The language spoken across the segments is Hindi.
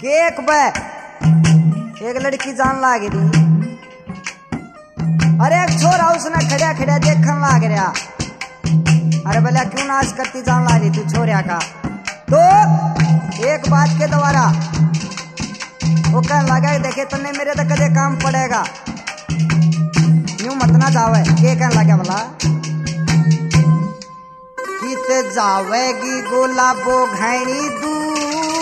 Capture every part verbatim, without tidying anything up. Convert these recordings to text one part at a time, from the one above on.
केक पे एक लड़की जान लाग रही। अरे एक छोरा उसने खड़ा खड़ा देखने लाग रहा। अरे भला क्यों नाच करती जान ला रही तू छोरिया का। तो एक बात के द्वारा वो कहने लगा देखे तन्ने मेरे तो कदे काम पड़ेगा, यूं मत ना जावे। के कहने लगा भला किते जावेगी गुलाबो घनी दूर,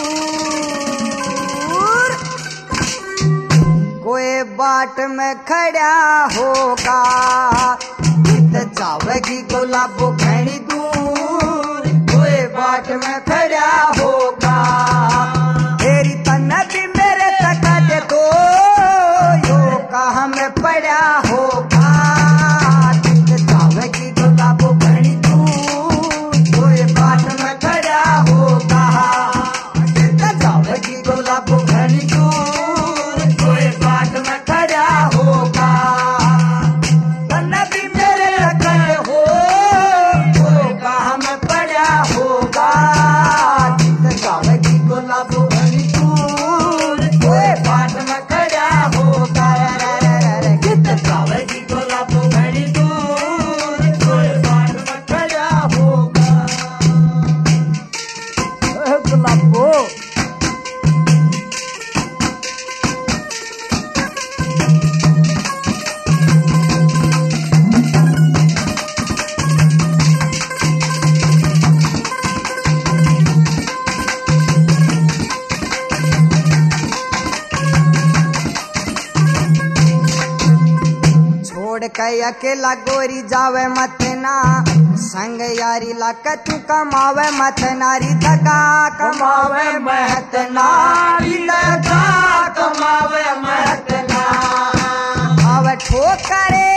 कोई बाट में खड़ा होगा। किते जावेगी गुलाबो घनी दूर, कोई बाट में खड़ा होगा। तेरी तन्ने भी मेरे तक दे दो, यो कहाँ में पड़ा होगा। किते जावेगी गुलाबो घनी दूर, कोई बाट में खड़ा होगा। किते जावेगी गुलाबो घनी दूर, कोई बाट में खड़ा होगा। तन्ने भी मेरे तक हो, यो कहाँ में पड़ा होगा। किते जावेगी गुलाबो घनी दूर, कोई बाट में खड़ा होगा। किते जावेगी गुलाबो घनी दूर, कोई बाट में खड़ा होगा। गुलाबो छोड़ के अकेला गोरी जावे मत ना, संग यारी लाके तू कमावे मत नारी। दगा कमावे महत नारी, दगा कमावे महत ना। अब ठोकरे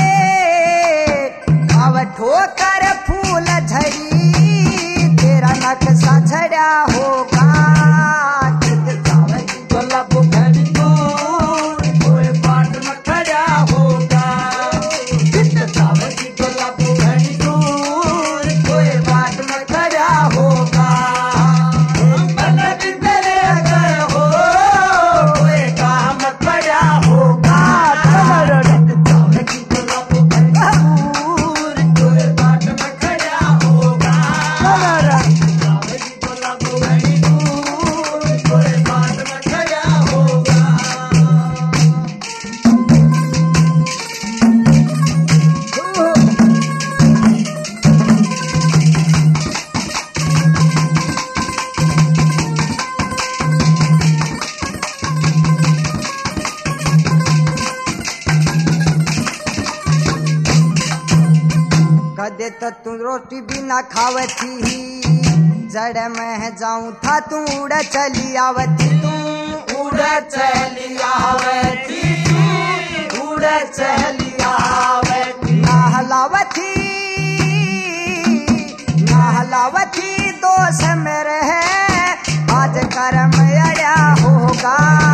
अब ठोकर फूल झड़ी, तेरा नक्शा झड़ा होगा। किते जावेगी गुलाबो घनी दूर, कोई बाट में खड़ा होगा। किते जावेगी गुलाबो घनी दूर, कोई बाट में खड़ा होगा। तन्ने भी मेरे अगर हो, कोई काम पड़ा होगा। किते जावेगी गुलाबो घनी दूर, कोई बाट में खड़ा होगा। किते जावेगी गुलाबो घनी दूर, कोई बाट में खड़ा होगा। कदे तो तू रोटी भी ना खावती, जड़ में जाऊं था तू उड़ चली आवती। तू उड़ चली आवती, तू उड़ चली आवती। नहलावती नहलावती दोष मेरे है, आज कर्म अड़ा होगा।